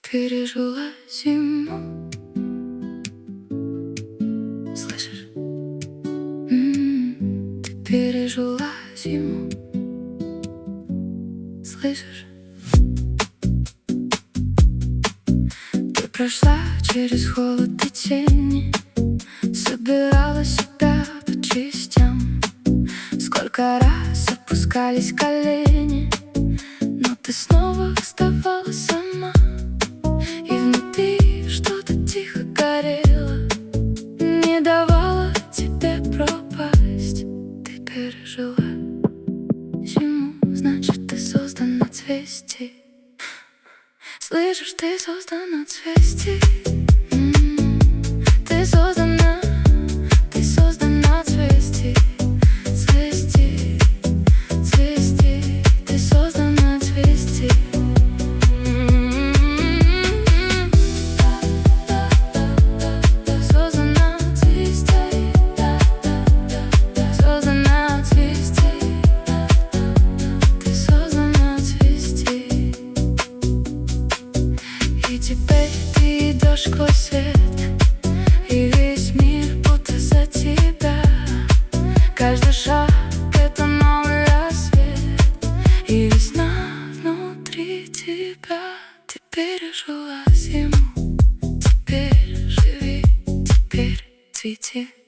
пережила зиму. Слышишь? Ты пережила зиму. Слышишь? Ты прошла через холод и тени, собирала себя по частям. Сколько раз опускались колени, но ты снова вставала сама. И внутри что-то тихо горело, не давало тебе пропасть. Ты пережила зиму, значит, ты создана цвести. Слышишь, ты создана цвести. Ты создана цвести. Цвести, цвести. Ты создана цвести. Создана цвести. Создана цвести. Ты создана цвести. И теперь ты идешь сквозь свет, и весь мир будто за тебя. Каждый шаг — это новый рассвет, и весна внутри тебя. Ты пережила зиму, теперь живи, теперь цвети.